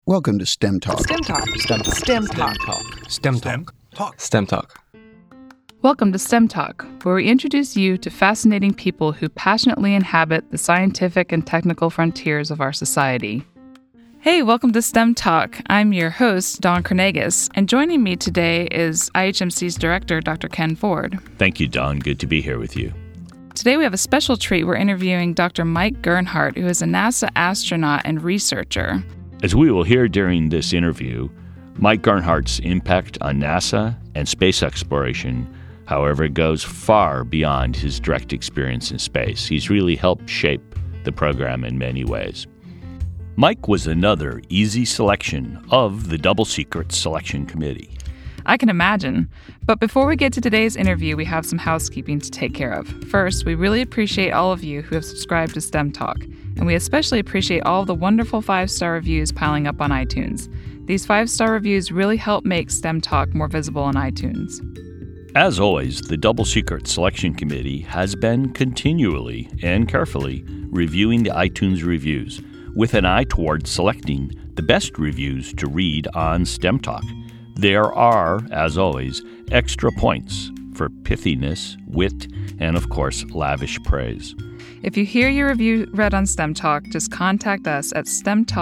Welcome to STEM Talk. STEM Talk. STEM Talk. STEM Talk. STEM Talk. STEM Talk. Welcome to STEM Talk, where we introduce you to fascinating people who passionately inhabit the scientific and technical frontiers of our society. Hey, welcome to STEM Talk. I'm your host, Dawn Kornegas, and joining me today is IHMC's director, Dr. Ken Ford. Thank you, Dawn. Good to be here with you. Today we have a special treat. We're interviewing Dr. Mike Gernhardt, who is a NASA astronaut and researcher. As we will hear during this interview, Mike Gernhardt's impact on NASA and space exploration, however, goes far beyond his direct experience in space. He's really helped shape the program in many ways. Mike was another easy selection of the Double Secret Selection Committee. I can imagine. But before we get to today's interview, we have some housekeeping to take care of. First, we really appreciate all of you who have subscribed to STEM Talk, and we especially appreciate all of the wonderful 5-star reviews piling up on iTunes. These 5-star reviews really help make STEM Talk more visible on iTunes. As always, the Double Secret Selection Committee has been continually and carefully reviewing the iTunes reviews with an eye toward selecting the best reviews to read on STEM Talk. There are, as always, extra points for pithiness, wit, and, of course, lavish praise. If you hear your review read on STEM Talk, just contact us at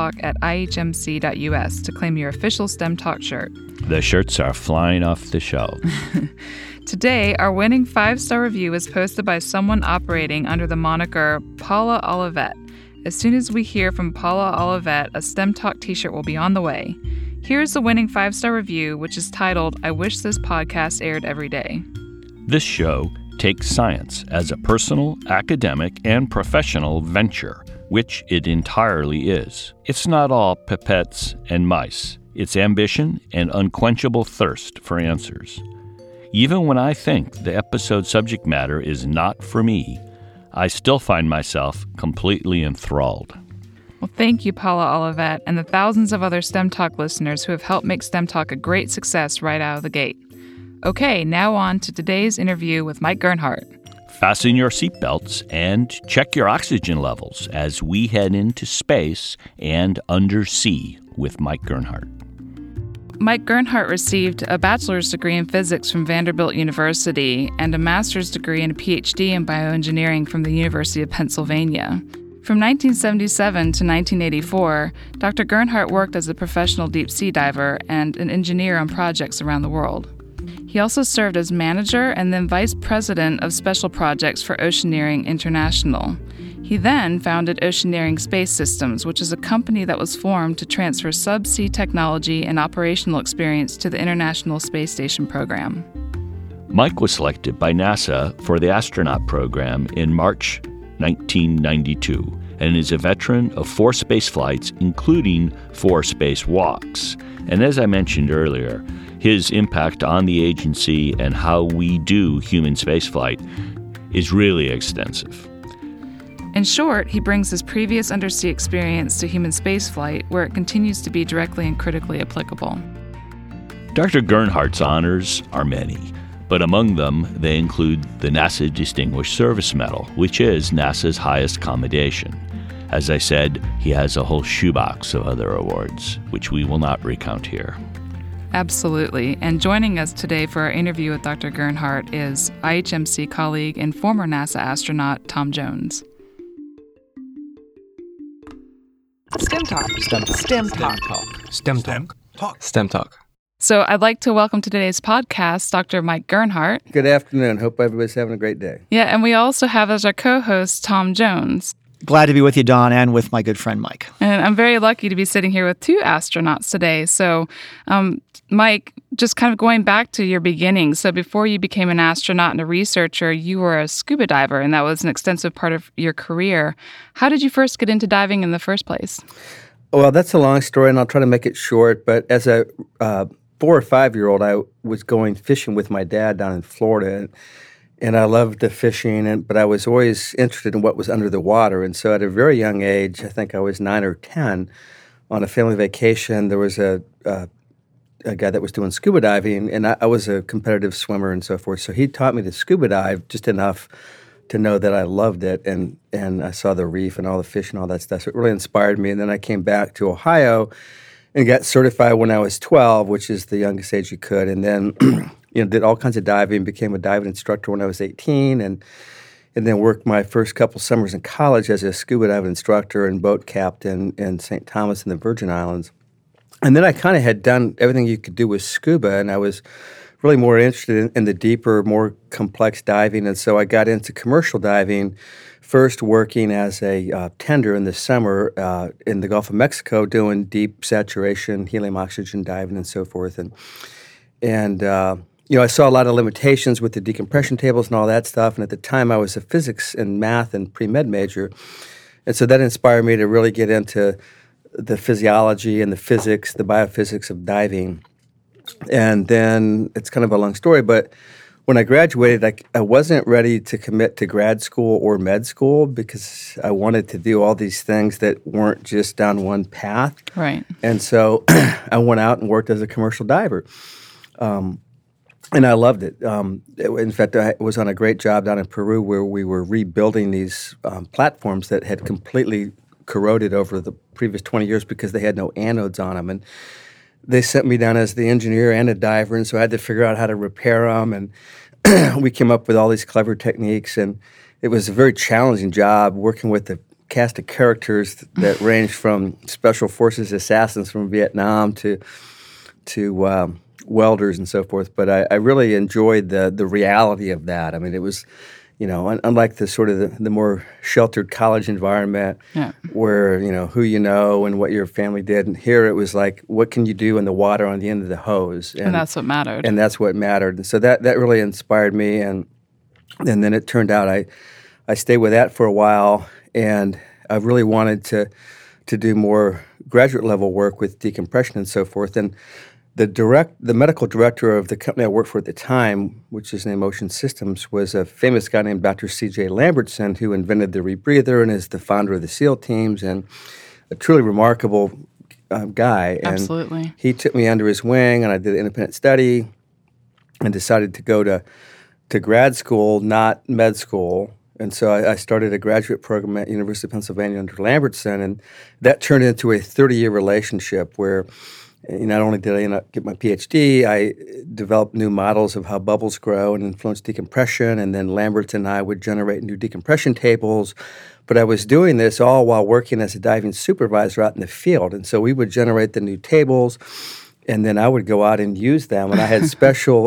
stemtalk@ihmc.us to claim your official STEM Talk shirt. The shirts are flying off the shelf. Today, our winning 5-star review was posted by someone operating under the moniker Paula Olivet. As soon as we hear from Paula Olivet, a STEM Talk t-shirt will be on the way. Here's the winning 5-star review, which is titled, "I Wish This Podcast Aired Every Day." This show takes science as a personal, academic, and professional venture, which it entirely is. It's not all pipettes and mice. It's ambition and unquenchable thirst for answers. Even when I think the episode subject matter is not for me, I still find myself completely enthralled. Well, thank you, Paula Olivet, and the thousands of other STEM Talk listeners who have helped make STEM Talk a great success right out of the gate. Okay, now on to today's interview with Mike Gernhardt. Fasten your seatbelts and check your oxygen levels as we head into space and undersea with Mike Gernhardt. Mike Gernhardt received a bachelor's degree in physics from Vanderbilt University and a master's degree and a PhD in bioengineering from the University of Pennsylvania. From 1977 to 1984, Dr. Gernhardt worked as a professional deep-sea diver and an engineer on projects around the world. He also served as manager and then vice president of special projects for Oceaneering International. He then founded Oceaneering Space Systems, which is a company that was formed to transfer subsea technology and operational experience to the International Space Station program. Mike was selected by NASA for the astronaut program in March 1992 and is a veteran of 4 space flights, including 4 spacewalks. And as I mentioned earlier, his impact on the agency and how we do human spaceflight is really extensive. In short, he brings his previous undersea experience to human spaceflight, where it continues to be directly and critically applicable. Dr. Gernhardt's honors are many, but among them, they include the NASA Distinguished Service Medal, which is NASA's highest commendation. As I said, he has a whole shoebox of other awards, which we will not recount here. Absolutely. And joining us today for our interview with Dr. Gernhardt is IHMC colleague and former NASA astronaut Tom Jones. STEM Talk. STEM Talk. STEM Talk. STEM Talk. So I'd like to welcome to today's podcast Dr. Mike Gernhardt. Good afternoon. Hope everybody's having a great day. Yeah, and we also have as our co-host Tom Jones. Glad to be with you, Dawn, and with my good friend Mike. And I'm very lucky to be sitting here with 2 astronauts today. So, Mike, just kind of going back to your beginnings. So before you became an astronaut and a researcher, you were a scuba diver, and that was an extensive part of your career. How did you first get into diving in the first place? Well, that's a long story, and I'll try to make it short. But as a 4 or 5-year-old, I was going fishing with my dad down in Florida, and I loved the fishing, but I was always interested in what was under the water. And so at a very young age, I think I was 9 or 10, on a family vacation, there was a guy that was doing scuba diving, and I was a competitive swimmer and so forth. So he taught me to scuba dive just enough to know that I loved it, and I saw the reef and all the fish and all that stuff. So it really inspired me. And then I came back to Ohio and got certified when I was 12, which is the youngest age you could. And then, did all kinds of diving, became a diving instructor when I was 18, and then worked my first couple summers in college as a scuba dive instructor and boat captain in St. Thomas in the Virgin Islands. And then I kind of had done everything you could do with scuba, and I was really more interested in the deeper, more complex diving. And so I got into commercial diving, first working as a tender in the summer in the Gulf of Mexico, doing deep saturation, helium oxygen diving and so forth. And I saw a lot of limitations with the decompression tables and all that stuff. And at the time, I was a physics and math and pre-med major. And so that inspired me to really get into the physiology and the physics, the biophysics of diving. And then it's kind of a long story, but when I graduated, I wasn't ready to commit to grad school or med school because I wanted to do all these things that weren't just down one path. Right. And so I went out and worked as a commercial diver. And I loved it. In fact, I was on a great job down in Peru where we were rebuilding these platforms that had completely corroded over the previous 20 years because they had no anodes on them. And they sent me down as the engineer and a diver, and so I had to figure out how to repair them. And we came up with all these clever techniques, and it was a very challenging job working with a cast of characters that ranged from special forces assassins from Vietnam to welders and so forth. But I really enjoyed the reality of that. I mean, it was, unlike the sort of the more sheltered college environment where, who you know and what your family did. And here it was like, what can you do in the water on the end of the hose? And that's what mattered. And that's what mattered. And so that really inspired me. And then it turned out I stayed with that for a while, and I really wanted to do more graduate level work with decompression and so forth. And the medical director of the company I worked for at the time, which is named Ocean Systems, was a famous guy named Dr. C.J. Lambertson, who invented the rebreather and is the founder of the SEAL teams, and a truly remarkable guy. Absolutely. And he took me under his wing, and I did an independent study and decided to go to grad school, not med school. And so I started a graduate program at University of Pennsylvania under Lambertson, and that turned into a 30-year relationship where not only did I get my PhD, I developed new models of how bubbles grow and influence decompression, and then Lambert and I would generate new decompression tables. But I was doing this all while working as a diving supervisor out in the field. And so we would generate the new tables, and then I would go out and use them. And I had special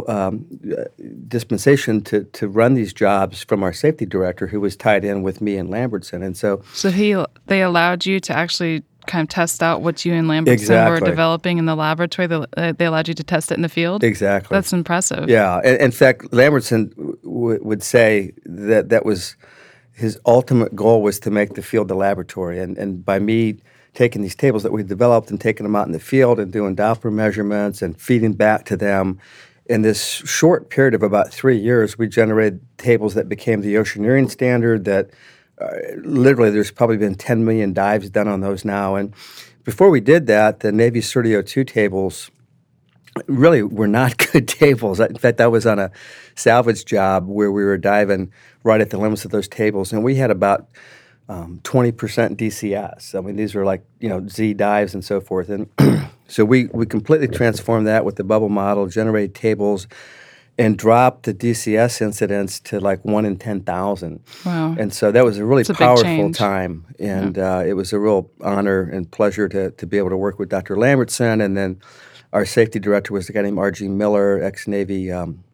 dispensation to run these jobs from our safety director, who was tied in with me and Lambertson. And so they allowed you to actually kind of test out what you and Lambertson were developing in the laboratory. They allowed you to test it in the field? Exactly. That's impressive. Yeah. In fact, Lambertson would say that was his ultimate goal, was to make the field the laboratory. And by me taking these tables that we developed and taking them out in the field and doing Doppler measurements and feeding back to them, in this short period of about 3 years, we generated tables that became the oceaneering standard that literally, there's probably been 10 million dives done on those now. And before we did that, the Navy CERTIO 2 tables really were not good tables. In fact, I was on a salvage job where we were diving right at the limits of those tables, and we had about 20% DCS. I mean, these were like, Z dives and so forth. And so we completely transformed that with the bubble model, generated tables, and dropped the DCS incidence to like 1 in 10,000. Wow. And so that was a really powerful time. And Yeah. It was a real honor and pleasure to be able to work with Dr. Lambertson. And then our safety director was a guy named R.G. Miller, ex-Navy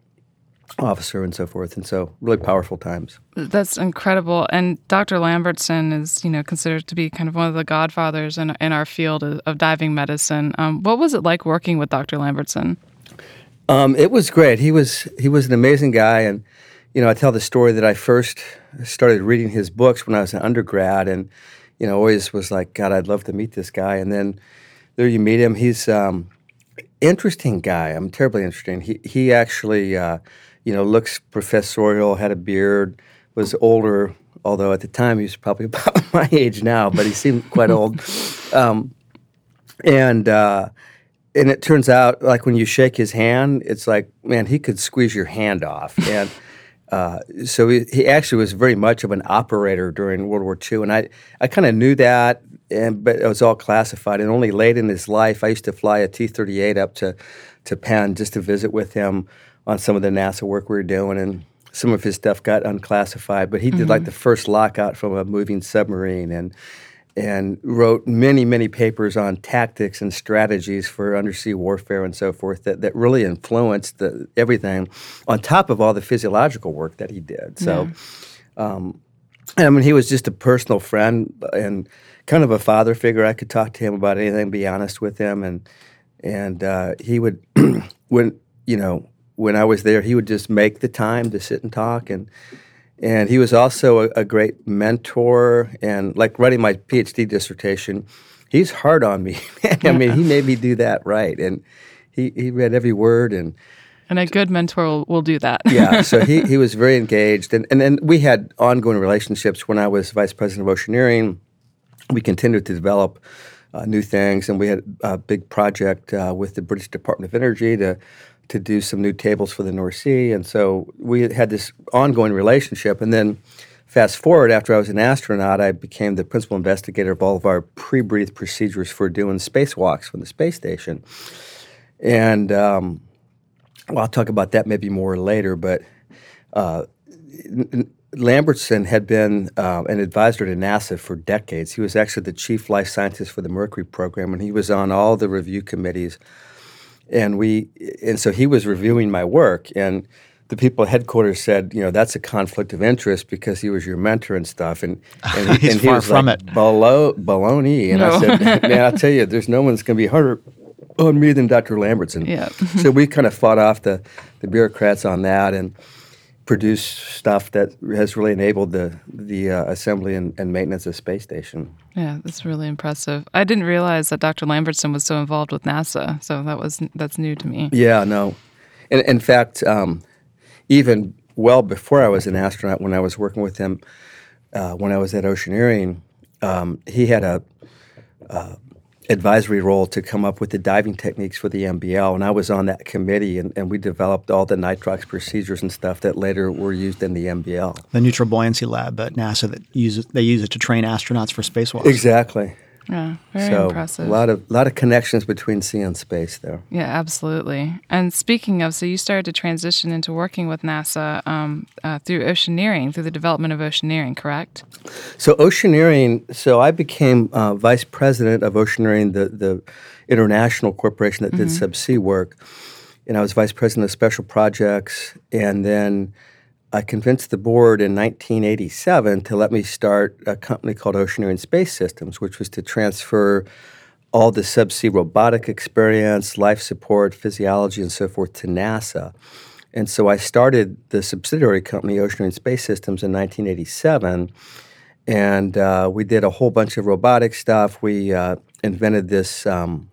officer and so forth. And so really powerful times. That's incredible. And Dr. Lambertson is, considered to be kind of one of the godfathers in our field of diving medicine. What was it like working with Dr. Lambertson? It was great. He was an amazing guy, and I tell the story that I first started reading his books when I was an undergrad, and always was like, God, I'd love to meet this guy. And then there you meet him. He's interesting guy. Terribly interesting. He actually looks professorial, had a beard, was older, although at the time he was probably about my age now, but he seemed quite old. And it turns out, like when you shake his hand, it's like, man, he could squeeze your hand off. And so he actually was very much of an operator during World War II, and I kind of knew that, but it was all classified. And only late in his life, I used to fly a T-38 up to Penn just to visit with him on some of the NASA work we were doing, and some of his stuff got unclassified. But he did like the first lockout from a moving submarine, and wrote many, many papers on tactics and strategies for undersea warfare and so forth that really influenced everything, on top of all the physiological work that he did. So, I mean, he was just a personal friend and kind of a father figure. I could talk to him about anything, be honest with him, and he would, when I was there, he would just make the time to sit and talk, and he was also a great mentor. And like writing my PhD dissertation, he's hard on me. I mean, he made me do that right, and he read every word. And a good mentor will do that. Yeah, so he was very engaged. And then we had ongoing relationships. When I was vice president of Oceaneering, we continued to develop new things, and we had a big project with the British Department of Energy to do some new tables for the North Sea. And so we had this ongoing relationship. And then fast forward, after I was an astronaut, I became the principal investigator of all of our pre-breathe procedures for doing spacewalks from the space station. And I'll talk about that maybe more later, but Lambertson had been an advisor to NASA for decades. He was actually the chief life scientist for the Mercury program, and he was on all the review committees. And so he was reviewing my work, and the people at headquarters said, that's a conflict of interest because he was your mentor and stuff. And He's and he far was from like, it. Baloney. And I said, man, I'll tell you, there's no one that's going to be harder on me than Dr. Lambertson. Yeah. So we kind of fought off the bureaucrats on that and produced stuff that has really enabled the assembly and maintenance of space station. Yeah, that's really impressive. I didn't realize that Dr. Lambertson was so involved with NASA, so that's new to me. Yeah, no. And in fact, even well before I was an astronaut, when I was working with him, when I was at Oceaneering, he had a advisory role to come up with the diving techniques for the MBL, and I was on that committee, and we developed all the nitrox procedures and stuff that later were used in the MBL. The neutral buoyancy lab at NASA they use it to train astronauts for spacewalks. Exactly. Yeah, very impressive. A lot of connections between sea and space there. Yeah, absolutely. And speaking of, so you started to transition into working with NASA through Oceaneering, through the development of Oceaneering, correct? So Oceaneering, so I became vice president of Oceaneering, the international corporation that did subsea work. And I was vice president of special projects. And then I convinced the board in 1987 to let me start a company called Oceaneering Space Systems, which was to transfer all the subsea robotic experience, life support, physiology, and so forth to NASA. And so I started the subsidiary company, Oceaneering Space Systems, in 1987. And we did a whole bunch of robotic stuff. We invented this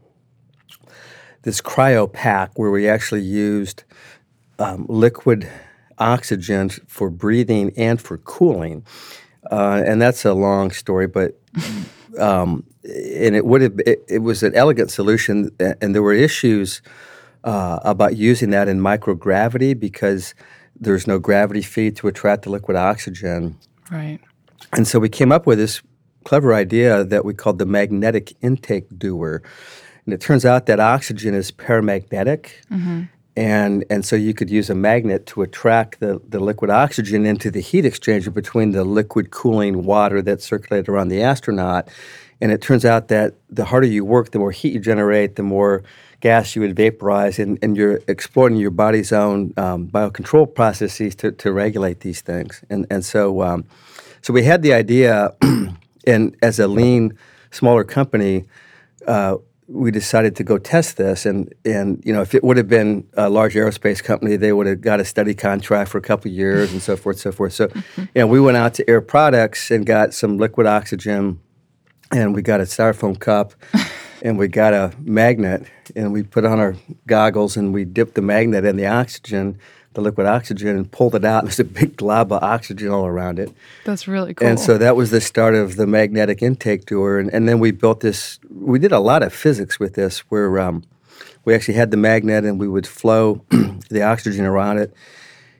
cryo pack where we actually used liquid oxygen for breathing and for cooling. And that's a long story, but and it was an elegant solution, and there were issues about using that in microgravity because there's no gravity feed to attract the liquid oxygen. Right. And so we came up with this clever idea that we called the magnetic intake dewar. And it turns out that oxygen is paramagnetic. And so you could use a magnet to attract the liquid oxygen into the heat exchanger between the liquid cooling water that circulated around the astronaut. And it turns out that the harder you work, the more heat you generate, the more gas you would vaporize, and you're exploiting your body's own biocontrol processes to regulate these things. And so we had the idea, and as a lean, smaller company, we decided to go test this, and if it would have been a large aerospace company, they would have got a study contract for a couple of years and so forth, so forth. So, we went out to Air Products and got some liquid oxygen, and we got a styrofoam cup, and we got a magnet, and we put on our goggles, and we dipped the magnet in the oxygen, the liquid oxygen, and pulled it out. There's a big glob of oxygen all around it. That's really cool. And so that was the start of the magnetic intake dewar. And then we built this. We did a lot of physics with this where we actually had the magnet and we would flow the oxygen around it.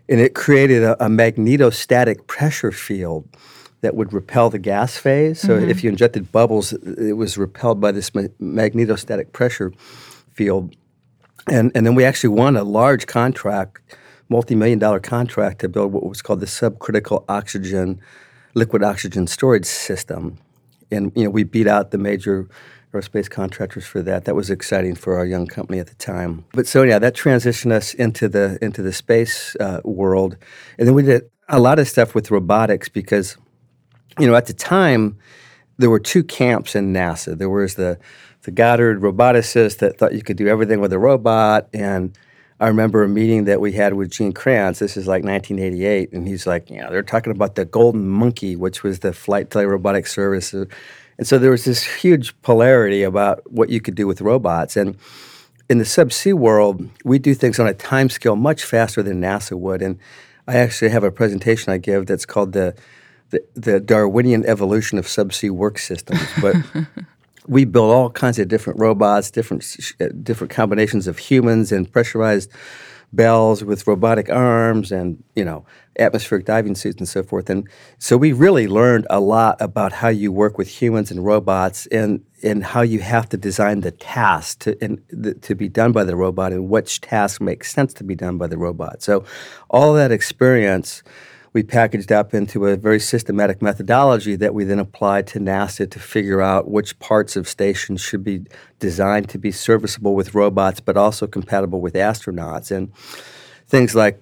and it created a magnetostatic pressure field that would repel the gas phase. So if you injected bubbles, it was repelled by this magnetostatic pressure field. And then we actually won a large contract, multi-million-dollar contract to build what was called the subcritical oxygen, liquid oxygen storage system. And we beat out the major aerospace contractors for that. That was exciting for our young company at the time. But so that transitioned us into the space world. And then we did a lot of stuff with robotics because at the time, there were two camps in NASA. There was the Goddard roboticists that thought you could do everything with a robot. And I remember a meeting that we had with Gene Kranz. This is like 1988. And he's like, they're talking about the Golden Monkey, which was the flight telerobotic service. And so there was this huge polarity about what you could do with robots. And in the subsea world, we do things on a time scale much faster than NASA would. And I actually have a presentation I give that's called the Darwinian evolution of subsea work systems. But we built all kinds of different robots, different combinations of humans and pressurized bells with robotic arms and, atmospheric diving suits and so forth. And so we really learned a lot about how you work with humans and robots and how you have to design the task to be done by the robot and which task makes sense to be done by the robot. So all that experience we packaged up into a very systematic methodology that we then applied to NASA to figure out which parts of stations should be designed to be serviceable with robots but also compatible with astronauts. And things like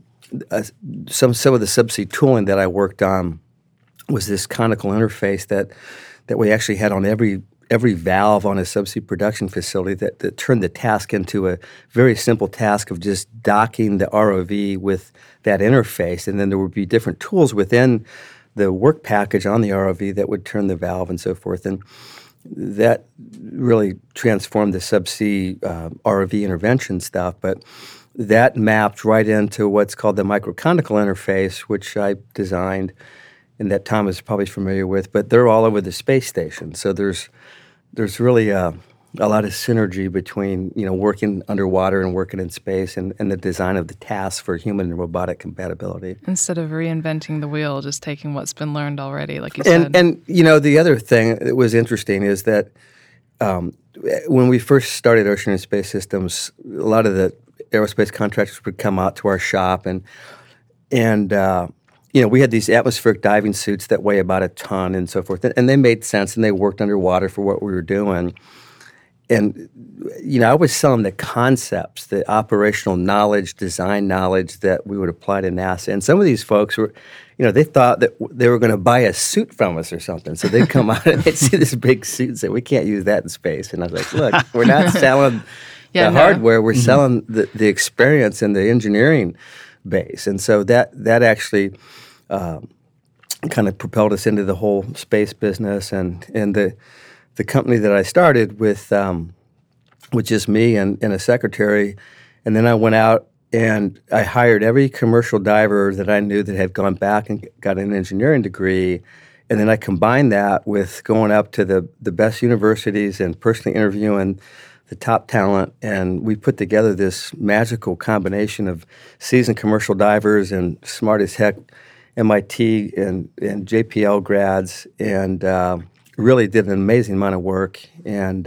some of the subsea tooling that I worked on was this conical interface that we actually had on every valve on a subsea production facility that turned the task into a very simple task of just docking the ROV with that interface. And then there would be different tools within the work package on the ROV that would turn the valve and so forth. And that really transformed the subsea ROV intervention stuff. But that mapped right into what's called the microconical interface, which I designed and that Tom is probably familiar with. But they're all over the space station. So there's really a lot of synergy between working underwater and working in space and the design of the tasks for human and robotic compatibility. Instead of reinventing the wheel, just taking what's been learned already, like you said. And the other thing that was interesting is that when we first started Ocean and Space Systems, a lot of the aerospace contractors would come out to our shop and we had these atmospheric diving suits that weigh about a ton and so forth, and they made sense, and they worked underwater for what we were doing. And, I was selling the concepts, the operational knowledge, design knowledge that we would apply to NASA. And some of these folks were, they thought that they were going to buy a suit from us or something. So they'd come out and they'd see this big suit and say, we can't use that in space. And I was like, look, we're not selling hardware. We're selling the experience and the engineering base. And so that actually kind of propelled us into the whole space business. And the company that I started with just me and a secretary, and then I went out and I hired every commercial diver that I knew that had gone back and got an engineering degree, and then I combined that with going up to the best universities and personally interviewing the top talent, and we put together this magical combination of seasoned commercial divers and smart as heck MIT and JPL grads, and really did an amazing amount of work. And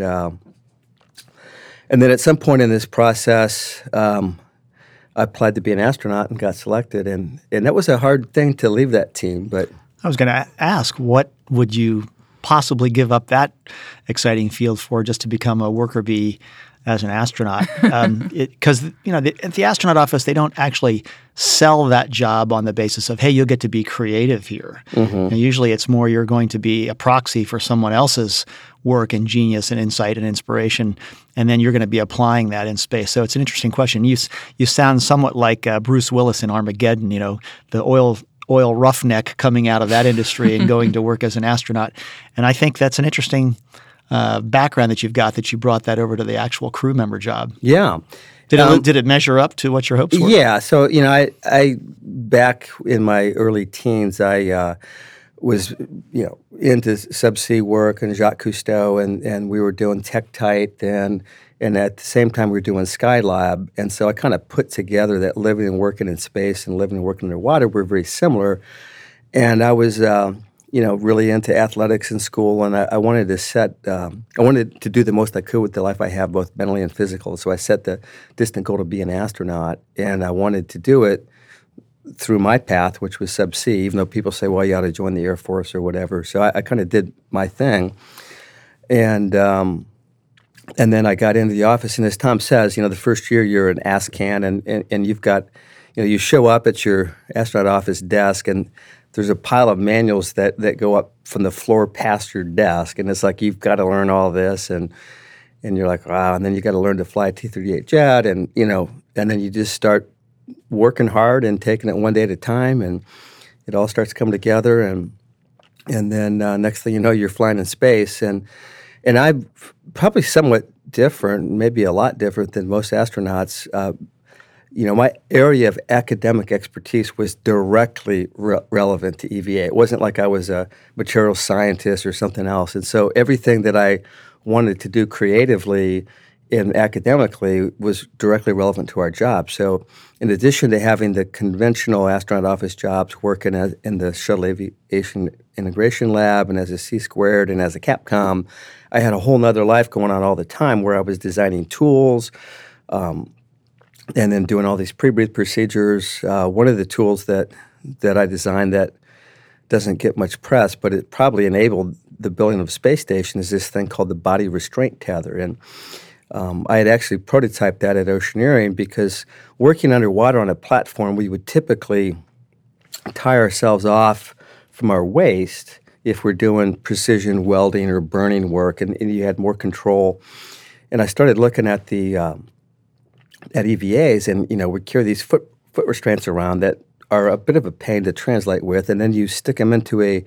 then at some point in this process, I applied to be an astronaut and got selected. And that was a hard thing to leave that team. But I was going to ask, what would you possibly give up that exciting field for just to become a worker bee as an astronaut? Because at the astronaut office, they don't actually sell that job on the basis of, hey, you'll get to be creative here. And usually it's more you're going to be a proxy for someone else's work and genius and insight and inspiration, and then you're going to be applying that in space. So it's an interesting question. You sound somewhat like Bruce Willis in Armageddon, the oil roughneck coming out of that industry and going to work as an astronaut. And I think that's an interesting background that you've got, that you brought that over to the actual crew member job. Yeah. Did it measure up to what your hopes were? Yeah. So, I back in my early teens, I was, into subsea work and Jacques Cousteau, and we were doing Tektite And at the same time, we were doing Skylab. And so I kind of put together that living and working in space and living and working underwater were very similar. And I was, really into athletics in school, and I wanted to do the most I could with the life I have, both mentally and physical. So I set the distant goal to be an astronaut, and I wanted to do it through my path, which was subsea, even though people say, well, you ought to join the Air Force or whatever. So I kind of did my thing. And then I got into the office, and as Tom says, the first year you're an ass-can, and you've got, you show up at your astronaut office desk, and there's a pile of manuals that go up from the floor past your desk, and it's like you've got to learn all this, and you're like, wow, and then you got to learn to fly a T-38 jet, and then you just start working hard and taking it one day at a time, and it all starts to come together, and then next thing you know, you're flying in space, and I'm probably somewhat different, maybe a lot different than most astronauts. My area of academic expertise was directly relevant to EVA. It wasn't like I was a material scientist or something else. And so everything that I wanted to do creatively and academically was directly relevant to our job. So in addition to having the conventional astronaut office jobs, working in the Shuttle Aviation Integration Lab and as a C-squared and as a Capcom, I had a whole nother life going on all the time where I was designing tools, and then doing all these pre-breathe procedures. One of the tools that I designed that doesn't get much press, but it probably enabled the building of a space station, is this thing called the body restraint tether. And I had actually prototyped that at Oceaneering because working underwater on a platform, we would typically tie ourselves off from our waist if we're doing precision welding or burning work, and you had more control. And I started looking at the at EVAs, and we carry these foot restraints around that are a bit of a pain to translate with, and then you stick them into a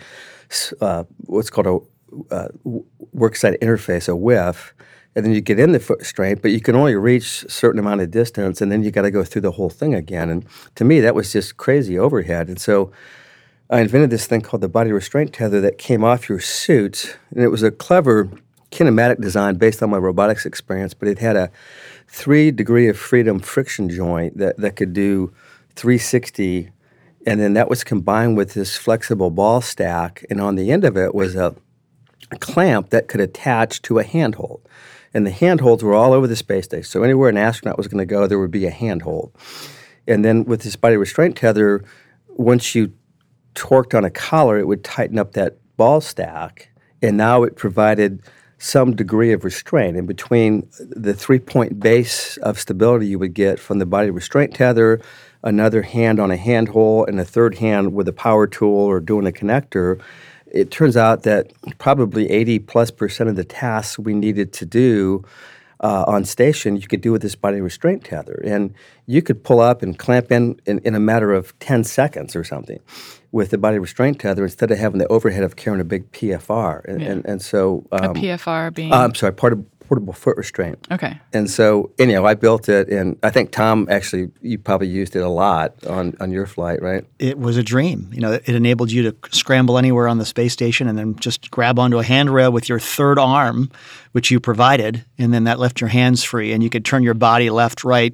what's called a worksite interface, a WIF, and then you get in the foot restraint, but you can only reach a certain amount of distance, and then you got to go through the whole thing again. And to me, that was just crazy overhead. And so I invented this thing called the body restraint tether that came off your suit, and it was a clever kinematic design based on my robotics experience, but it had a 3-degree of freedom friction joint that could do 360, and then that was combined with this flexible ball stack, and on the end of it was a clamp that could attach to a handhold. And the handholds were all over the space station. So anywhere an astronaut was going to go, there would be a handhold. And then with this body restraint tether, once you torqued on a collar, it would tighten up that ball stack, and now it provided some degree of restraint. In between the 3-point base of stability you would get from the body restraint tether, another hand on a handhold, and a third hand with a power tool or doing a connector, it turns out that probably 80+% of the tasks we needed to do on station, you could do with this body restraint tether. And you could pull up and clamp in a matter of 10 seconds or something with the body restraint tether instead of having the overhead of carrying a big PFR. And so a PFR being? I'm sorry, portable foot restraint. Okay. And so, anyhow, I built it, and I think, Tom, actually, you probably used it a lot on your flight, right? It was a dream. It enabled you to scramble anywhere on the space station and then just grab onto a handrail with your third arm, which you provided, and then that left your hands free, and you could turn your body left, right,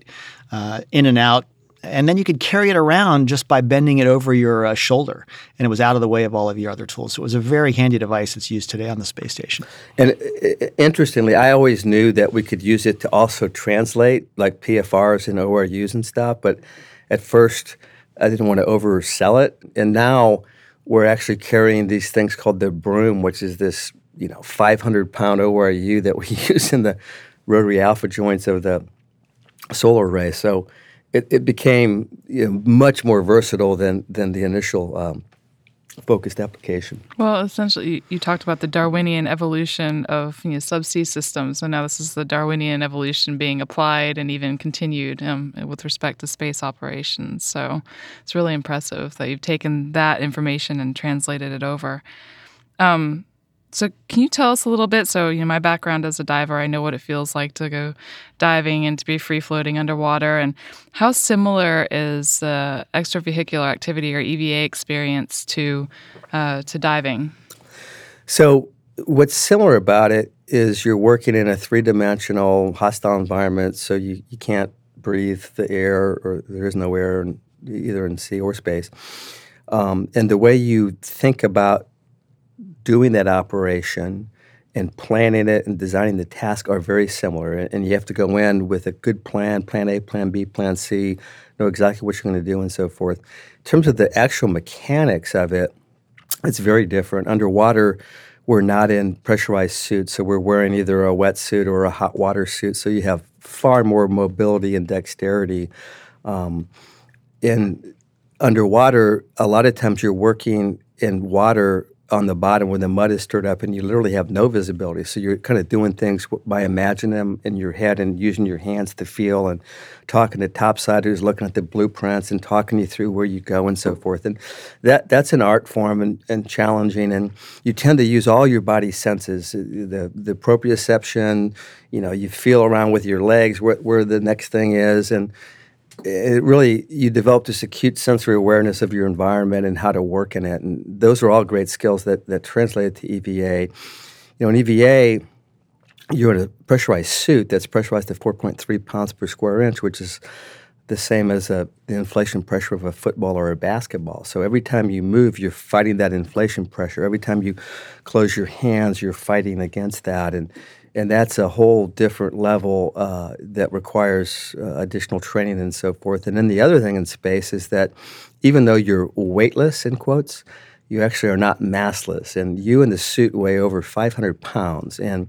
in and out. And then you could carry it around just by bending it over your shoulder, and it was out of the way of all of your other tools. So it was a very handy device that's used today on the space station. And interestingly, I always knew that we could use it to also translate like PFRs and ORUs and stuff, but at first I didn't want to oversell it. And now we're actually carrying these things called the Broom, which is this 500-pound ORU that we use in the rotary alpha joints of the solar array. So it became much more versatile than the initial focused application. Well, essentially, you talked about the Darwinian evolution of subsea systems, and now this is the Darwinian evolution being applied and even continued with respect to space operations. So it's really impressive that you've taken that information and translated it over. So can you tell us a little bit? So, my background as a diver, I know what it feels like to go diving and to be free-floating underwater. And how similar is extravehicular activity or EVA experience to diving? So what's similar about it is you're working in a three-dimensional hostile environment, so you can't breathe the air, or there is no air either in sea or space. And the way you think about doing that operation and planning it and designing the task are very similar. And you have to go in with a good plan A, plan B, plan C, know exactly what you're going to do and so forth. In terms of the actual mechanics of it, it's very different. Underwater, we're not in pressurized suits, so we're wearing either a wetsuit or a hot water suit, so you have far more mobility and dexterity. In underwater, a lot of times you're working in water on the bottom where the mud is stirred up, and you literally have no visibility. So you're kind of doing things by imagining them in your head and using your hands to feel, and talking to topsiders, looking at the blueprints and talking you through where you go and so forth. And that's an art form and challenging. And you tend to use all your body senses, the proprioception. You feel around with your legs where the next thing is, and it really, you develop this acute sensory awareness of your environment and how to work in it. And those are all great skills that translated to EVA. In EVA, you're in a pressurized suit that's pressurized to 4.3 pounds per square inch, which is the same as the inflation pressure of a football or a basketball. So every time you move, you're fighting that inflation pressure. Every time you close your hands, you're fighting against that. And that's a whole different level that requires additional training and so forth. And then the other thing in space is that even though you're weightless, in quotes, you actually are not massless. And you in the suit weigh over 500 pounds. And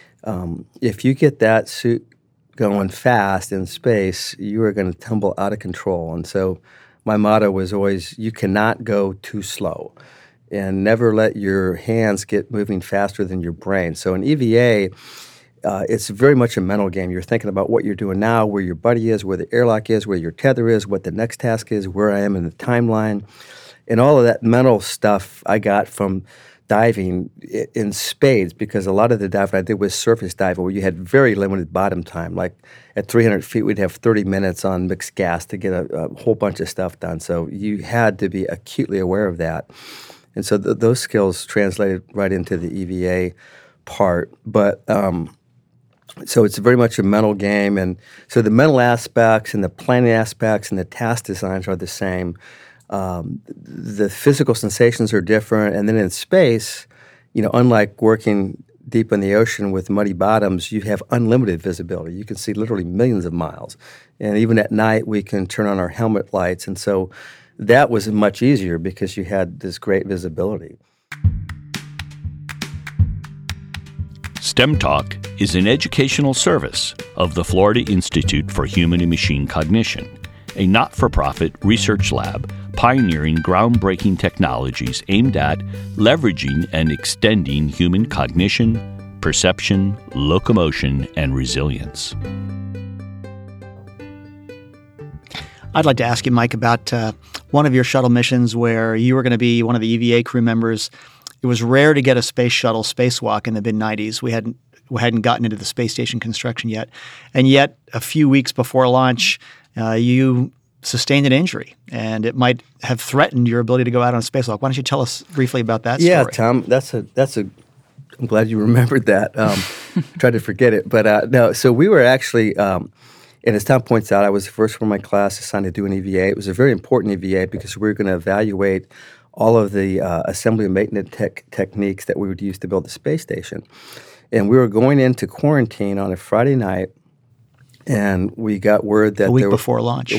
if you get that suit going fast in space, you are going to tumble out of control. And so my motto was always, you cannot go too slow. And never let your hands get moving faster than your brain. So in EVA, it's very much a mental game. You're thinking about what you're doing now, where your buddy is, where the airlock is, where your tether is, what the next task is, where I am in the timeline. And all of that mental stuff I got from diving in spades, because a lot of the diving I did was surface diving, where you had very limited bottom time. Like at 300 feet, we'd have 30 minutes on mixed gas to get a whole bunch of stuff done. So you had to be acutely aware of that. And so those skills translated right into the EVA part. But so it's very much a mental game. And so the mental aspects and the planning aspects and the task designs are the same. The physical sensations are different. And then in space, unlike working deep in the ocean with muddy bottoms, you have unlimited visibility. You can see literally millions of miles. And even at night, we can turn on our helmet lights. And so that was much easier because you had this great visibility. STEM Talk is an educational service of the Florida Institute for Human and Machine Cognition, a not-for-profit research lab pioneering groundbreaking technologies aimed at leveraging and extending human cognition, perception, locomotion, and resilience. I'd like to ask you, Mike, about one of your shuttle missions where you were going to be one of the EVA crew members. It was rare to get a space shuttle spacewalk in the mid-'90s. We hadn't gotten into the space station construction yet. And yet, a few weeks before launch, you sustained an injury, and it might have threatened your ability to go out on a spacewalk. Why don't you tell us briefly about that story? Yeah, Tom, I'm glad you remembered that. Tried to forget it. But no, so we were actually, and as Tom points out, I was the first one in my class assigned to do an EVA. It was a very important EVA because we were going to evaluate all of the assembly and maintenance techniques that we would use to build the space station. And we were going into quarantine on a Friday night, and we got word that a week before launch,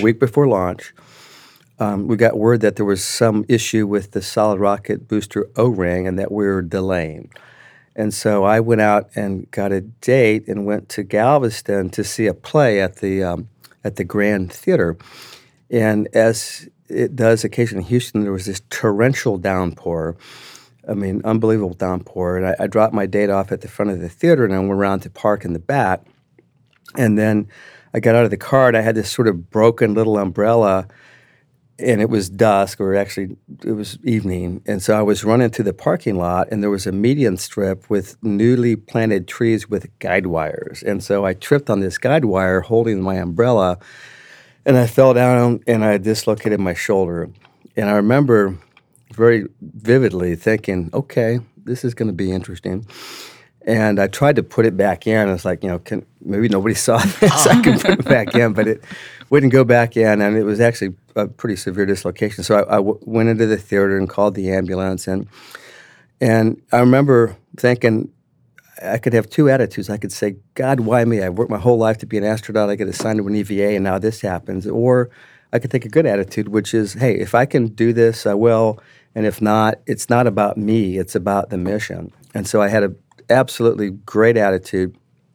we got word that there was some issue with the solid rocket booster O-ring and that we were delaying. And so I went out and got a date and went to Galveston to see a play at the Grand Theater. And as it does occasionally in Houston, there was this torrential downpour. I mean, unbelievable downpour. And I dropped my date off at the front of the theater, and I went around to park in the back. And then I got out of the car, and I had this sort of broken little umbrella, and it was dusk, or actually it was evening. And so I was running through the parking lot, and there was a median strip with newly planted trees with guide wires. And so I tripped on this guide wire holding my umbrella, and I fell down, and I dislocated my shoulder. And I remember very vividly thinking, okay, this is going to be interesting. And I tried to put it back in. I was like, maybe nobody saw this. I could put it back in, but it wouldn't go back in. And it was actually a pretty severe dislocation. So I went into the theater and called the ambulance. And I remember thinking I could have two attitudes. I could say, God, why me? I've worked my whole life to be an astronaut. I get assigned to an EVA, and now this happens. Or I could take a good attitude, which is, hey, if I can do this, I will. And if not, it's not about me. It's about the mission. And so I had an absolutely great attitude.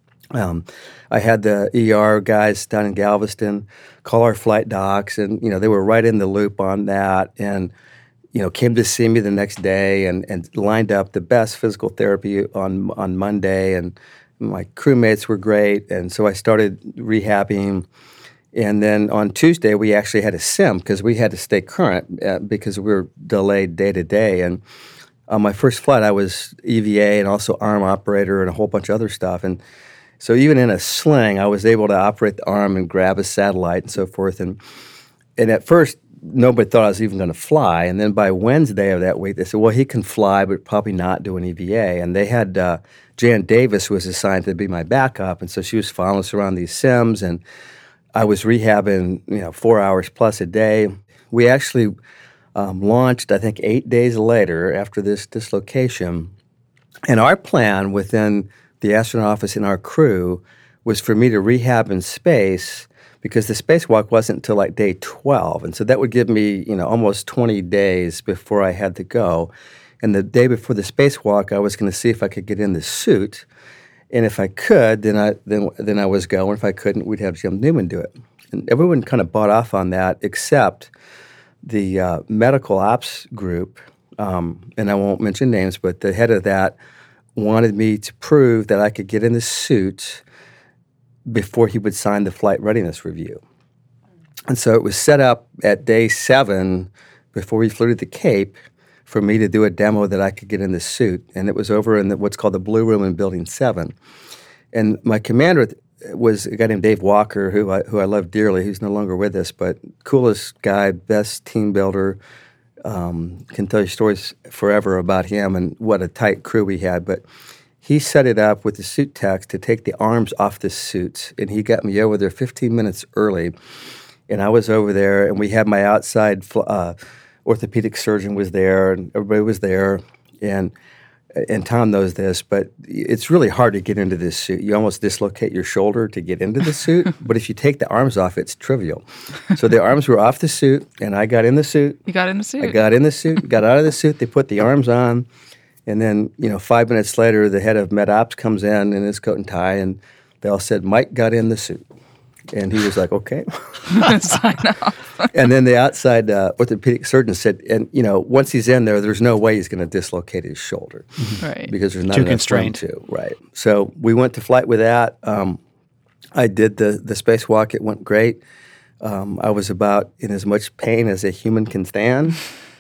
I had the ER guys down in Galveston call our flight docs, and they were right in the loop on that, and came to see me the next day and lined up the best physical therapy on Monday, and my crewmates were great, and so I started rehabbing. And then on Tuesday, we actually had a sim because we had to stay current because we were delayed day to day. And on my first flight, I was EVA and also arm operator and a whole bunch of other stuff. And so even in a sling, I was able to operate the arm and grab a satellite and so forth. And at first, nobody thought I was even going to fly. And then by Wednesday of that week, they said, well, he can fly, but probably not do an EVA. And they had Jan Davis, who was assigned to be my backup. And so she was following us around these sims. And I was rehabbing, 4 hours plus a day. We actually launched, I think, 8 days later after this dislocation. And our plan within the astronaut office and our crew was for me to rehab in space because the spacewalk wasn't until like day 12. And so that would give me, almost 20 days before I had to go. And the day before the spacewalk, I was going to see if I could get in the suit. And if I could, then I was going. If I couldn't, we'd have Jim Newman do it. And everyone kind of bought off on that except the medical ops group, and I won't mention names, but the head of that wanted me to prove that I could get in the suit before he would sign the flight readiness review. And so it was set up at day 7 before we flew to the Cape for me to do a demo that I could get in the suit. And it was over in what's called the Blue Room in Building 7. And my commander was a guy named Dave Walker, who I love dearly. He's no longer with us, but coolest guy, best team builder. Can tell you stories forever about him and what a tight crew we had. But he set it up with the suit techs to take the arms off the suits, and he got me over there 15 minutes early. And I was over there, and we had my outside orthopedic surgeon was there, and everybody was there. And Tom knows this, but it's really hard to get into this suit. You almost dislocate your shoulder to get into the suit, but if you take the arms off, it's trivial. So the arms were off the suit, and I got in the suit. You got in the suit? I got in the suit, got out of the suit. They put the arms on, and then 5 minutes later, the head of Med Ops comes in his coat and tie, and they all said, Mike got in the suit. And he was like, okay. Sign off. And then the outside orthopedic surgeon said, and once he's in there, there's no way he's going to dislocate his shoulder, right? Because there's not too enough constrained. room to, right? So we went to flight with that. I did the spacewalk. It went great. I was about in as much pain as a human can stand.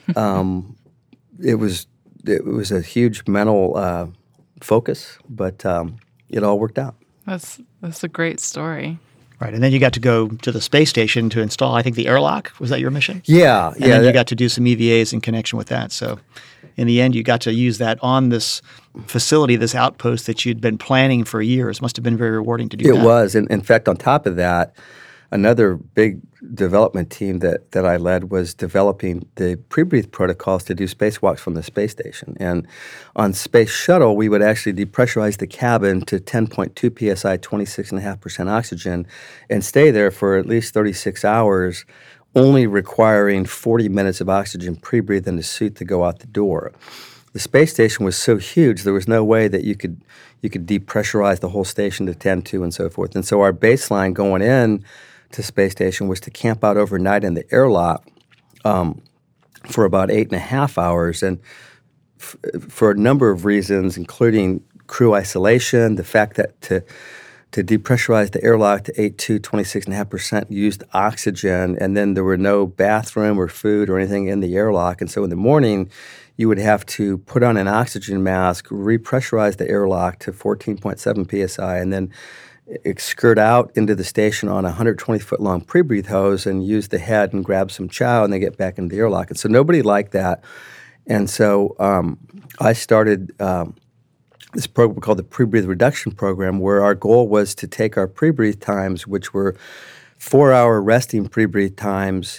It was a huge mental focus, but it all worked out. That's a great story. Right, and then you got to go to the space station to install, I think, the airlock. Was that your mission? Yeah. And then you got to do some EVAs in connection with that. So in the end, you got to use that on this facility, this outpost that you'd been planning for years. Must have been very rewarding to do that. It was. And in fact, on top of that, another big development team that I led was developing the pre-breathe protocols to do spacewalks from the space station. And on Space Shuttle, we would actually depressurize the cabin to 10.2 psi, 26.5% oxygen, and stay there for at least 36 hours, only requiring 40 minutes of oxygen pre-breathe in the suit to go out the door. The space station was so huge, there was no way that you could depressurize the whole station to 10.2 and so forth. And so our baseline going in to space station was to camp out overnight in the airlock for about 8.5 hours. And for a number of reasons, including crew isolation, the fact that to depressurize the airlock to 8.2, 26.5% used oxygen, and then there were no bathroom or food or anything in the airlock. And so in the morning, you would have to put on an oxygen mask, repressurize the airlock to 14.7 psi, and then skirt out into the station on a 120-foot-long pre-breathe hose and use the head and grab some chow and then get back into the airlock. And so nobody liked that. And so I started this program called the Pre-Breathe Reduction Program, where our goal was to take our pre-breathe times, which were 4-hour resting pre-breathe times,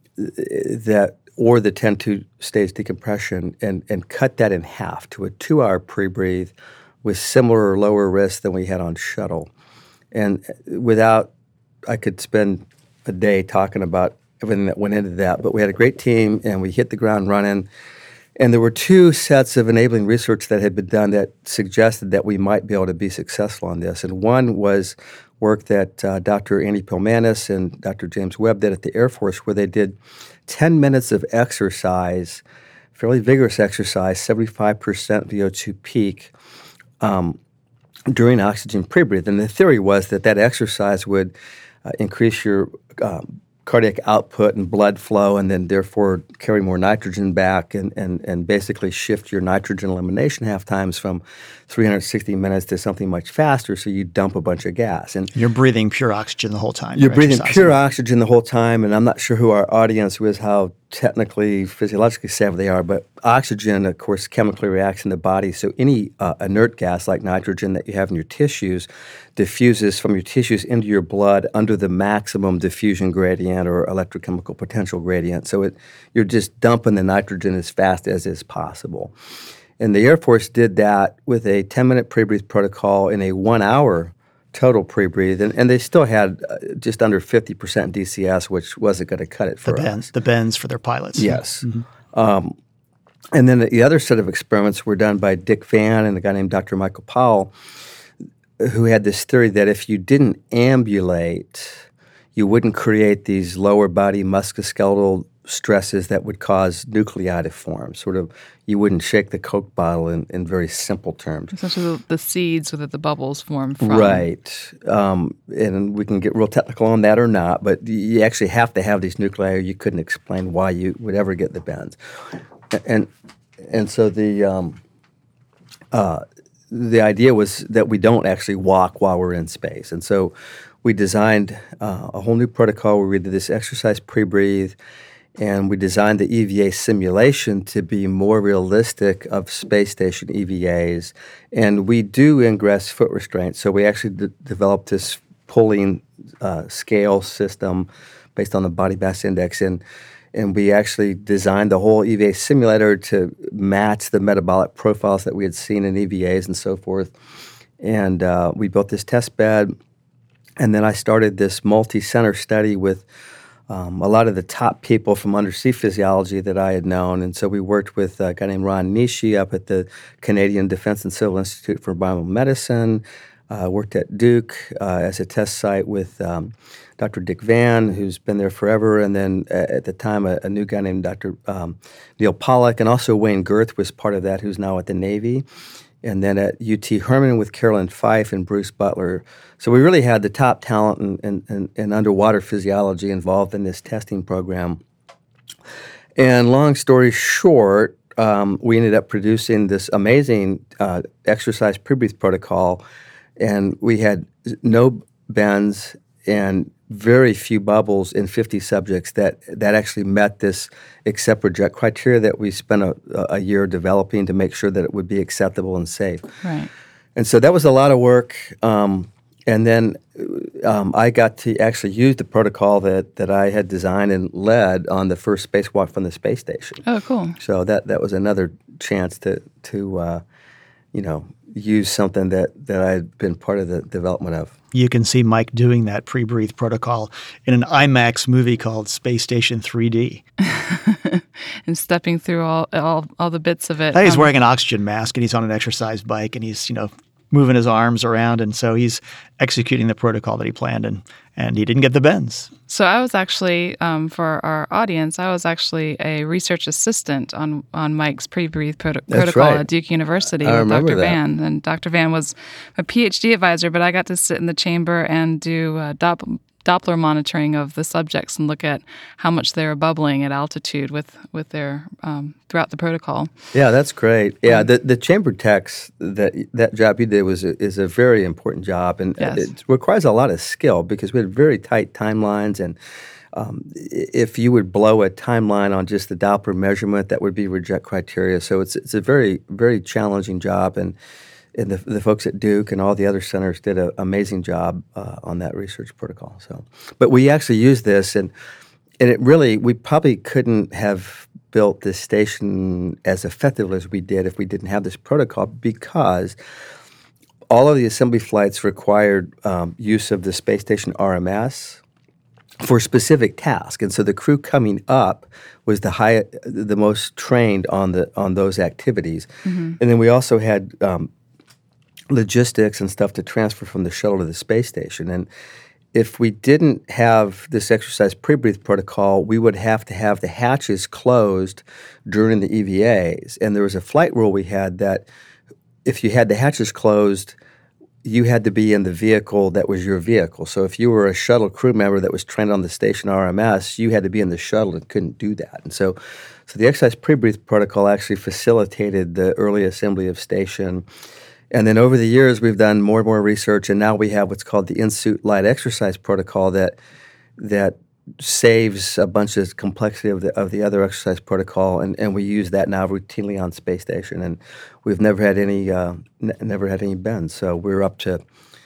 or the 10-2 stage decompression, and cut that in half to a 2-hour pre-breathe with similar or lower risk than we had on shuttle. And I could spend a day talking about everything that went into that, but we had a great team and we hit the ground running. And there were 2 sets of enabling research that had been done that suggested that we might be able to be successful on this. And one was work that Dr. Andy Pilmanis and Dr. James Webb did at the Air Force, where they did 10 minutes of exercise, fairly vigorous exercise, 75% VO2 peak, during oxygen pre-breath. And the theory was that exercise would increase your cardiac output and blood flow, and then therefore carry more nitrogen back and basically shift your nitrogen elimination half times from 360 minutes to something much faster, so you dump a bunch of gas. And you're breathing pure oxygen the whole time. You're breathing pure oxygen the whole time, and I'm not sure who our audience was, how technically, physiologically savvy they are, but oxygen, of course, chemically reacts in the body, so any inert gas like nitrogen that you have in your tissues diffuses from your tissues into your blood under the maximum diffusion gradient or electrochemical potential gradient. So you're just dumping the nitrogen as fast as is possible. And the Air Force did that with a 10-minute pre-breathe protocol in a 1-hour total pre-breathe, and they still had just under 50% DCS, which wasn't going to cut it for us. The bends for their pilots. Yes. Mm-hmm. And then the other set of experiments were done by Dick Van and a guy named Dr. Michael Powell, who had this theory that if you didn't ambulate, you wouldn't create these lower body musculoskeletal stresses that would cause nuclei to form. Sort of, you wouldn't shake the Coke bottle in very simple terms. Essentially the seeds that the bubbles form from. Right. And we can get real technical on that or not, but you actually have to have these nuclei or you couldn't explain why you would ever get the bends. And so the idea was that we don't actually walk while we're in space. And so we designed a whole new protocol where we did this exercise pre-breathe, and we designed the EVA simulation to be more realistic of space station EVAs. And we do ingress foot restraints. So we actually developed this pulling scale system based on the body mass index. And we actually designed the whole EVA simulator to match the metabolic profiles that we had seen in EVAs and so forth. And we built this test bed. And then I started this multi-center study with a lot of the top people from undersea physiology that I had known. And so we worked with a guy named Ron Nishi up at the Canadian Defense and Civil Institute for Biomedicine, worked at Duke as a test site with Dr. Dick Van, who's been there forever, and then at the time a new guy named Dr. Neil Pollack, and also Wayne Girth was part of that, who's now at the Navy. And then at UT Herman with Carolyn Fife and Bruce Butler. So we really had the top talent in underwater physiology involved in this testing program. And long story short, we ended up producing this amazing exercise pre-breathe protocol, and we had no bends and very few bubbles in 50 subjects that actually met this accept reject criteria that we spent a year developing to make sure that it would be acceptable and safe. Right. And so that was a lot of work. And then I got to actually use the protocol that I had designed and led on the first spacewalk from the space station. Oh, cool. So that was another chance to use something that I had been part of the development of. You can see Mike doing that pre-breathe protocol in an IMAX movie called Space Station 3D. And stepping through all the bits of it. He's wearing an oxygen mask and he's on an exercise bike and he's, moving his arms around, and so he's executing the protocol that he planned, and he didn't get the bends. So I was actually, for our audience, I was actually a research assistant on Mike's pre-breathe protocol right. at Duke University I with remember Dr. that. Van. And Dr. Van was a PhD advisor, but I got to sit in the chamber and do Doppler monitoring of the subjects and look at how much they were bubbling at altitude with their throughout the protocol. Yeah, that's great. Yeah, the chamber techs, that job you did is a very important job, and Yes. it requires a lot of skill because we had very tight timelines, and if you would blow a timeline on just the Doppler measurement, that would be reject criteria. So it's a very, very challenging job, and and the folks at Duke and all the other centers did an amazing job on that research protocol. So, but we actually used this, and it really, we probably couldn't have built this station as effectively as we did if we didn't have this protocol, because all of the assembly flights required use of the space station RMS for specific tasks, and so the crew coming up was the most trained on those activities, and then we also had logistics and stuff to transfer from the shuttle to the space station. And if we didn't have this exercise pre-breathe protocol, we would have to have the hatches closed during the EVAs. And there was a flight rule we had that if you had the hatches closed, you had to be in the vehicle that was your vehicle. So if you were a shuttle crew member that was trained on the station RMS, you had to be in the shuttle and couldn't do that. And so the exercise pre-breathe protocol actually facilitated the early assembly of station. And then over the years, we've done more and more research, and now we have what's called the in-suit light exercise protocol that saves a bunch of complexity of the other exercise protocol, and we use that now routinely on space station. And we've never had any bends. So we're up to,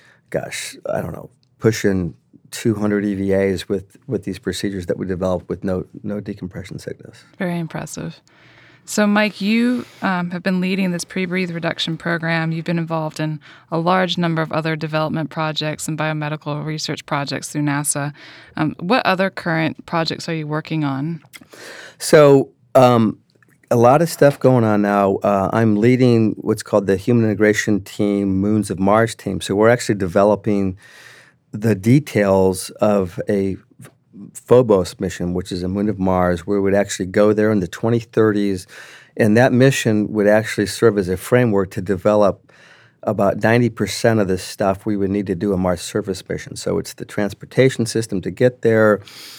pushing 200 EVAs with these procedures that we developed with no decompression sickness. Very impressive. So, Mike, you have been leading this pre-breathe reduction program. You've been involved in a large number of other development projects and biomedical research projects through NASA. What other current projects are you working on? So, a lot of stuff going on now. I'm leading what's called the Human Integration Team, Moons of Mars team. So we're actually developing the details of a Phobos mission, which is a moon of Mars, where we'd actually go there in the 2030s, and that mission would actually serve as a framework to develop about 90% of the stuff we would need to do a Mars surface mission. So it's the transportation system to get there.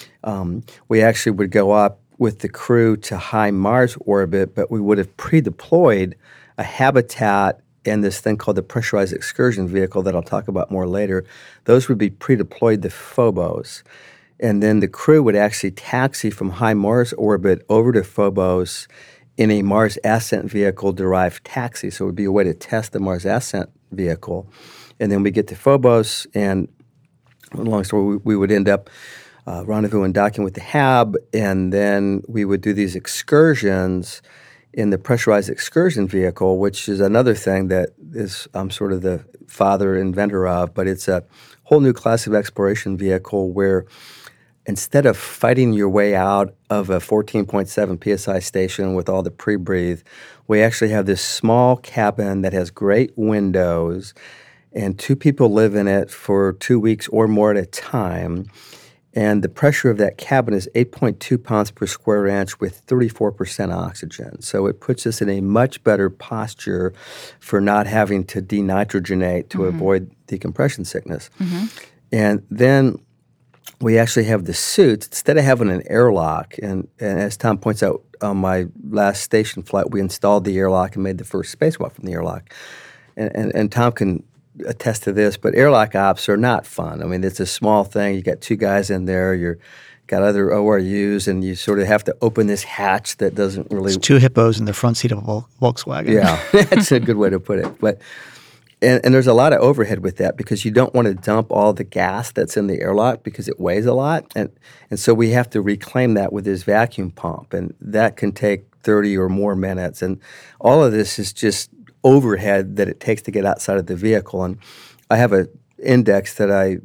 We actually would go up with the crew to high Mars orbit, but we would have pre-deployed a habitat and this thing called the pressurized excursion vehicle that I'll talk about more later. Those would be pre-deployed to Phobos. And then the crew would actually taxi from high Mars orbit over to Phobos in a Mars ascent vehicle-derived taxi. So it would be a way to test the Mars ascent vehicle. And then we get to Phobos, and long story, we would end up rendezvous and docking with the HAB, and then we would do these excursions in the pressurized excursion vehicle, which is another thing that is I'm sort of the father inventor of, but it's a whole new class of exploration vehicle where instead of fighting your way out of a 14.7 PSI station with all the pre-breathe, we actually have this small cabin that has great windows, and 2 people live in it for 2 weeks or more at a time. And the pressure of that cabin is 8.2 pounds per square inch with 34% oxygen. So it puts us in a much better posture for not having to denitrogenate to avoid decompression sickness. And then we actually have the suits. Instead of having an airlock, and as Tom points out, on my last station flight, we installed the airlock and made the first spacewalk from the airlock. And Tom can attest to this, but airlock ops are not fun. I mean, it's a small thing. You got 2 guys in there. You're got other ORUs, and you sort of have to open this hatch that doesn't really. It's 2 hippos in the front seat of a Volkswagen. Yeah, that's a good way to put it. But and there's a lot of overhead with that because you don't want to dump all the gas that's in the airlock because it weighs a lot, and so we have to reclaim that with this vacuum pump, and that can take 30 or more minutes, and all of this is just overhead that it takes to get outside of the vehicle. And I have an index that I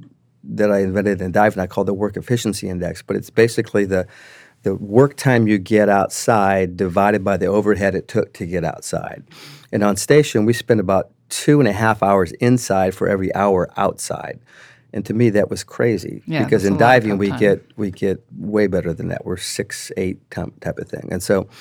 invented in diving I call the work efficiency index, but it's basically the work time you get outside divided by the overhead it took to get outside. And on station, we spend about 2.5 hours inside for every hour outside. And to me, that was crazy because in diving we get way better than that. We're 6-8 type of thing, and so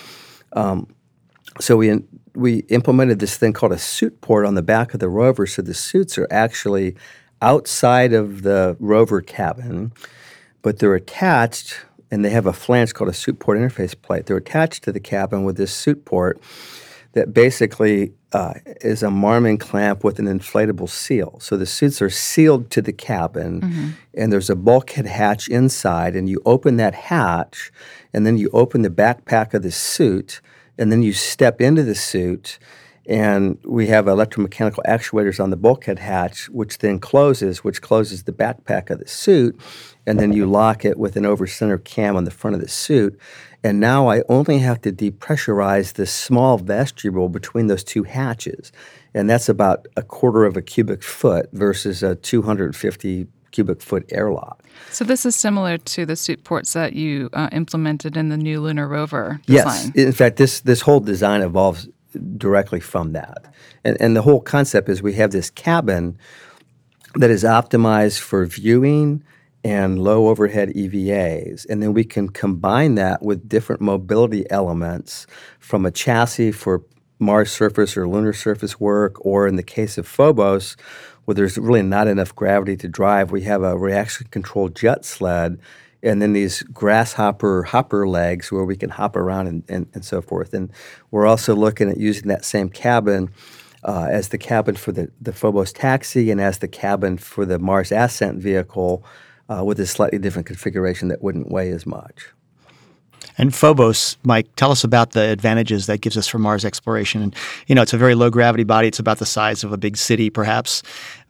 we implemented this thing called a suit port on the back of the rover. So the suits are actually outside of the rover cabin, but they're attached, and they have a flange called a suit port interface plate. They're attached to the cabin with this suit port that basically is a Marmon clamp with an inflatable seal. So the suits are sealed to the cabin, and there's a bulkhead hatch inside, and you open that hatch, and then you open the backpack of the suit, and then you step into the suit, And we have electromechanical actuators on the bulkhead hatch, which then closes, which closes the backpack of the suit. And then you lock it with an over-center cam on the front of the suit. And now I only have to depressurize this small vestibule between those two hatches. And that's about a quarter of a cubic foot versus a 250 cubic foot airlock. So this is similar to the suit ports that you implemented in the new lunar rover design. Yes. In fact, this whole design evolves directly from that. And the whole concept is we have this cabin that is optimized for viewing and low overhead EVAs. And then we can combine that with different mobility elements from a chassis for Mars surface or lunar surface work, or in the case of Phobos, where there's really not enough gravity to drive, we have a reaction-controlled jet sled and then these grasshopper hopper legs where we can hop around and so forth. And we're also looking at using that same cabin as the cabin for the Phobos taxi and as the cabin for the Mars ascent vehicle with a slightly different configuration that wouldn't weigh as much. And Phobos, Mike, tell us about the advantages that gives us for Mars exploration. And, it's a very low-gravity body. It's about the size of a big city, perhaps.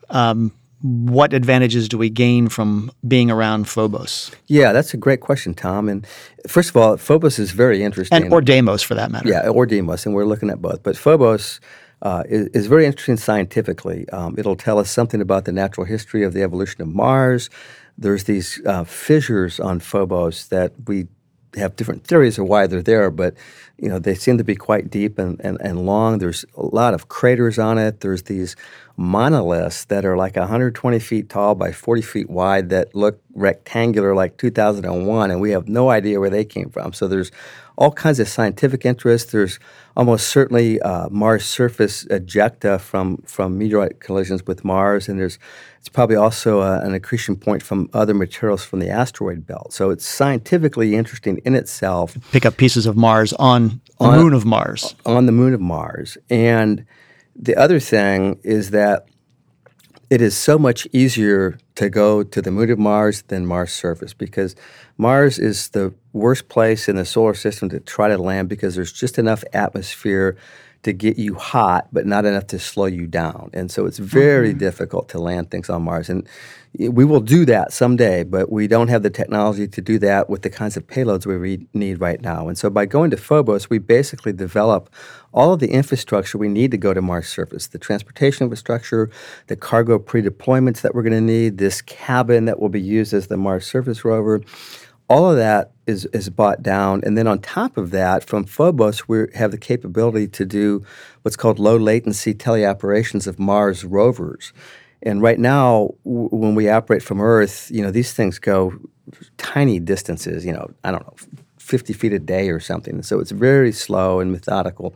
What advantages do we gain from being around Phobos? Yeah, that's a great question, Tom. And first of all, Phobos is very interesting. Or Deimos, for that matter. Yeah, or Deimos, and we're looking at both. But Phobos is very interesting scientifically. It'll tell us something about the natural history of the evolution of Mars. There's these fissures on Phobos that we have different theories of why they're there, but they seem to be quite deep and long. There's a lot of craters on it. There's these monoliths that are like 120 feet tall by 40 feet wide that look rectangular like 2001, and we have no idea where they came from. So there's all kinds of scientific interest. There's almost certainly Mars surface ejecta from meteorite collisions with Mars, and it's probably also an accretion point from other materials from the asteroid belt. So it's scientifically interesting in itself. Pick up pieces of Mars on the moon of Mars. On the moon of Mars. And the other thing is that it is so much easier to go to the moon of Mars than Mars surface, because Mars is the worst place in the solar system to try to land because there's just enough atmosphere to get you hot, but not enough to slow you down. And so it's very difficult to land things on Mars. And we will do that someday, but we don't have the technology to do that with the kinds of payloads we need right now. And so by going to Phobos, we basically develop all of the infrastructure we need to go to Mars surface, the transportation infrastructure, the cargo pre-deployments that we're going to need, this cabin that will be used as the Mars surface rover. All of that is bought down. And then on top of that, from Phobos, we have the capability to do what's called low latency teleoperations of Mars rovers. And right now, when we operate from Earth, these things go tiny distances, 50 feet a day or something. So it's very slow and methodical.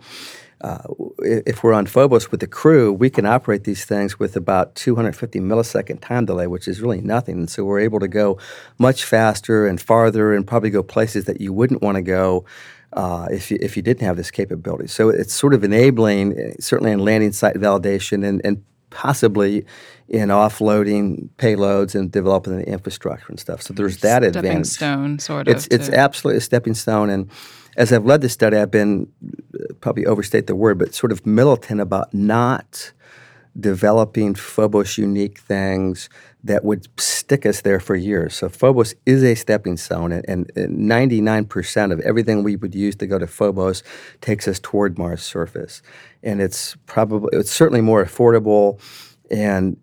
If we're on Phobos with the crew, we can operate these things with about 250 millisecond time delay, which is really nothing. And so we're able to go much faster and farther and probably go places that you wouldn't want to go if you didn't have this capability. So it's sort of enabling, certainly in landing site validation and possibly in offloading payloads and developing the infrastructure and stuff. So there's that advantage. Stepping stone, sort of. It's absolutely a stepping stone. And as I've led this study, I've been, probably overstate the word, but sort of militant about not developing Phobos unique things that would stick us there for years. So Phobos is a stepping stone, and 99% of everything we would use to go to Phobos takes us toward Mars surface. And it's certainly more affordable, and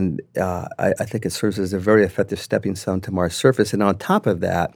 I think it serves as a very effective stepping stone to Mars surface. And on top of that,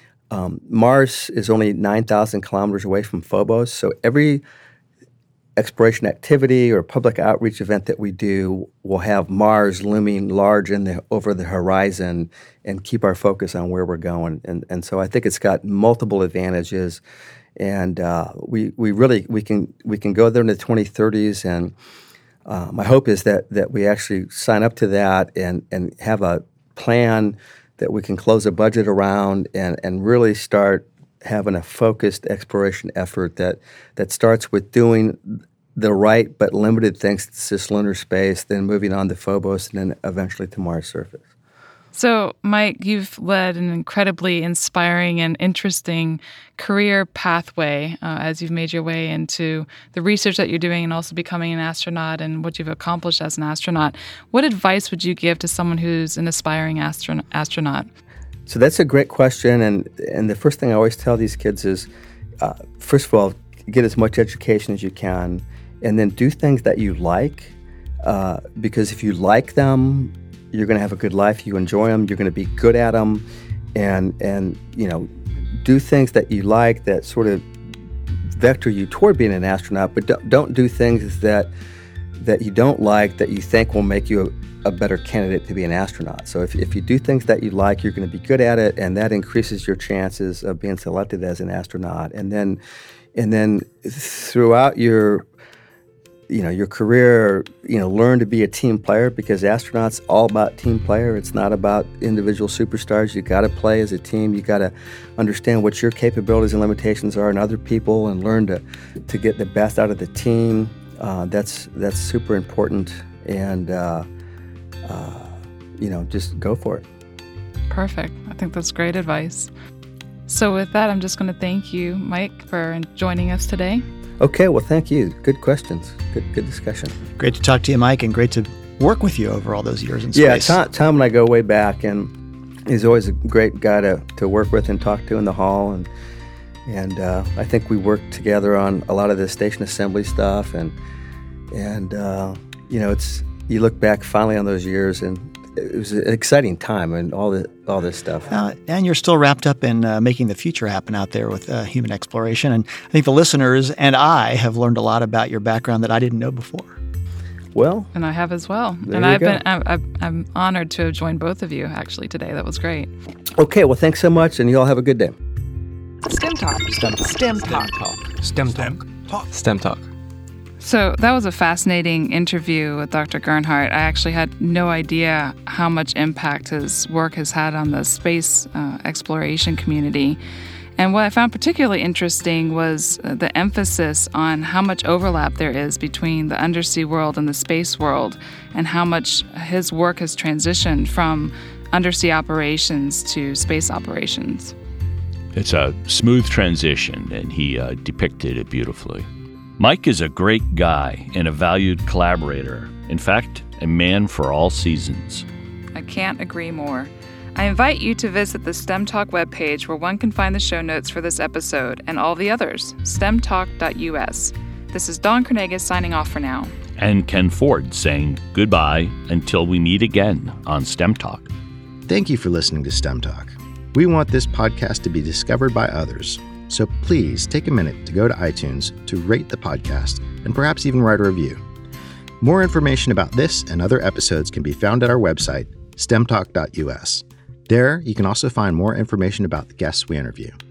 Mars is only 9,000 kilometers away from Phobos, so every exploration activity or public outreach event that we do will have Mars looming large over the horizon and keep our focus on where we're going. And so I think it's got multiple advantages, and we can go there in the 2030s. And my hope is that we actually sign up to that and have a plan that we can close a budget around and really start having a focused exploration effort that starts with doing the right but limited things to cislunar space, then moving on to Phobos, and then eventually to Mars surface. So, Mike, you've led an incredibly inspiring and interesting career pathway as you've made your way into the research that you're doing and also becoming an astronaut and what you've accomplished as an astronaut. What advice would you give to someone who's an aspiring astronaut? So that's a great question, and the first thing I always tell these kids is, first of all, get as much education as you can, and then do things that you like, because if you like them, you're going to have a good life. You enjoy them. You're going to be good at them, and do things that you like that sort of vector you toward being an astronaut. But don't do things that you don't like that you think will make you a better candidate to be an astronaut. So if you do things that you like, you're going to be good at it, and that increases your chances of being selected as an astronaut. And then throughout your career, learn to be a team player, because astronauts all about team player. It's not about individual superstars. You got to play as a team. You got to understand what your capabilities and limitations are in other people, and learn to get the best out of the team. That's super important, and just go for it. Perfect. I think that's great advice. So with that, I'm just going to thank you, Mike, for joining us today. Okay, well, thank you. Good questions. Good discussion. Great to talk to you, Mike, and great to work with you over all those years in space. Yeah, Tom and I go way back, and he's always a great guy to work with and talk to in the hall, and I think we worked together on a lot of the station assembly stuff, and it's, you look back finally on those years, and it was an exciting time, and all this stuff. And you're still wrapped up in making the future happen out there with human exploration. And I think the listeners and I have learned a lot about your background that I didn't know before. Well, and I have as well. And I'm honored to have joined both of you actually today. That was great. Okay, well, thanks so much, and you all have a good day. STEM Talk. STEM Talk. STEM Talk. STEM Talk. So that was a fascinating interview with Dr. Gernhardt. I actually had no idea how much impact his work has had on the space exploration community. And what I found particularly interesting was the emphasis on how much overlap there is between the undersea world and the space world, and how much his work has transitioned from undersea operations to space operations. It's a smooth transition, and he depicted it beautifully. Mike is a great guy and a valued collaborator. In fact, a man for all seasons. I can't agree more. I invite you to visit the STEM Talk webpage, where one can find the show notes for this episode and all the others, stemtalk.us. This is Dawn Cornegas signing off for now. And Ken Ford saying goodbye until we meet again on STEM Talk. Thank you for listening to STEM Talk. We want this podcast to be discovered by others. So please take a minute to go to iTunes to rate the podcast and perhaps even write a review. More information about this and other episodes can be found at our website, stemtalk.us. There, you can also find more information about the guests we interview.